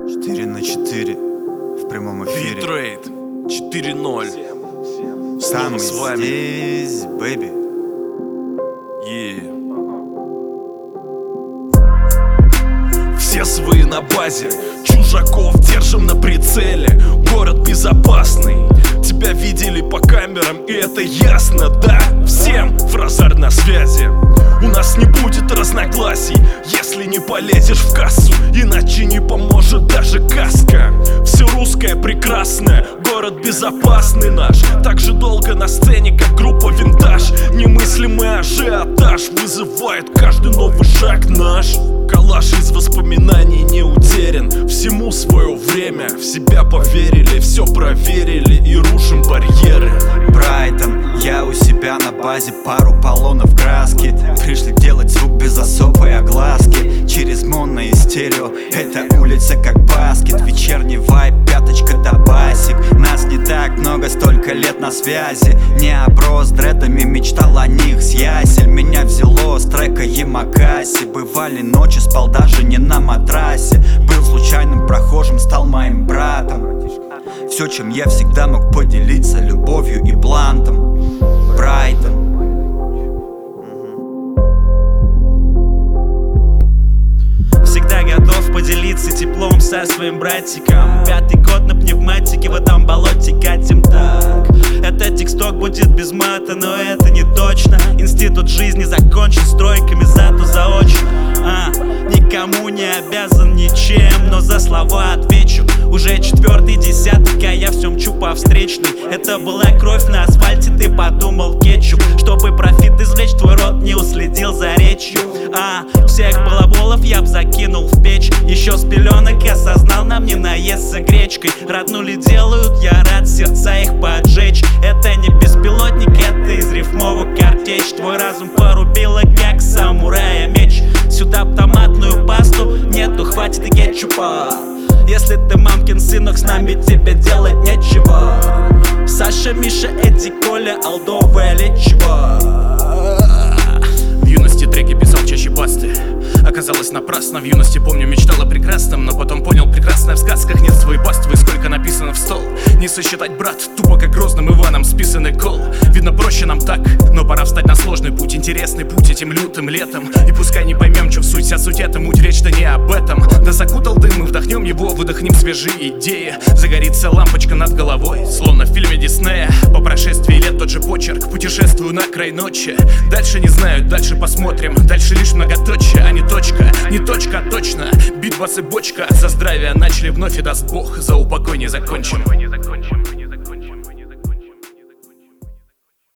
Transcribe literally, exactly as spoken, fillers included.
четыре на четыре в прямом эфире. Битрейт четыре ноль. Снова с вами здесь, бэби. Yeah. Все свои на базе, чужаков держим на прицеле. Город безопасный, тебя видели по камерам, и это ясно, да? Всем фразар на связи. У нас не будет разногласий, если не полезешь в кассу, иначе не поможет даже каска. Все русское прекрасное, город безопасный наш. Так же долго на сцене, как группа Винтаж. Немыслимый ажиотаж вызывает каждый новый шаг наш. Коллаж из воспоминаний не утерян. Всему свое время, в себя поверили, все проверили и рушим барьеры. Брайтон, я у себя на базе, пару баллонов краски. Пришли делать звук без особой огласки. Через моно и стерео, эта улица как баскет. Вечерний вайб, пяточка да басик. Нас не так много, столько лет на связи. Не оброс дредами, мечтал о них с ясель. Меня взяло с трека Ямакаси. Бывали ночи, спал даже не на матрасе. Был случайным прохожим, стал моим братом. Все, чем я всегда мог поделиться, любовью и блантом. Брайтон. Всегда готов поделиться теплом со своим братиком. Пятый год на пневматике, в этом болоте катим так. Этот тексток будет без мата, но это не точно. Институт жизни закончен стройками, зато заочно. а, Никому не обязан ничем, но за слова отвечу. Уже четвертый десяток, а я все мчу по встречной. Это была кровь на асфальте, ты подумал кетчуп. Чтобы профит извлечь, твой рот не уследил за речью. А, всех балаболов я б закинул в печь. Еще с пеленок осознал, нам не наесться гречкой. Роднули делают, я рад сердца их поджечь. Это не беспилотник, это из рифмовок картечь. Твой разум порубило, как самурая меч. Сюда б томатную пасту, нету, хватит и кетчупа. Если ты мамкин сынок, с нами тебе делать нечего. Саша, Миша, Эдди, Коля, Алдовое лечево. В юности треки писал чаще басты. Оказалось напрасно, в юности помню мечтал о прекрасном. Но потом понял, прекрасное в сказках нет своей паствы. Сколько написано в стол, не сосчитать, брат. Тупо как грозным Иваном списанный кол. Видно, проще нам так, но пора встать на сложный путь. Интересный путь этим лютым летом. И пускай не поймем, что в суть, а суть это муть, речь-то не об этом. Да закутал дым, мы вдохнем его, выдохнем свежие идеи. Загорится лампочка над головой, словно в фильме Диснея. По прошествии лет тот же почерк, путешествую на край ночи. Дальше не знаю, дальше посмотрим. Дальше лишь многоточие, а не точка. Не точка, а точно, бит, бас и бочка. За здравие начали вновь, и даст Бог, за упокой не закончим.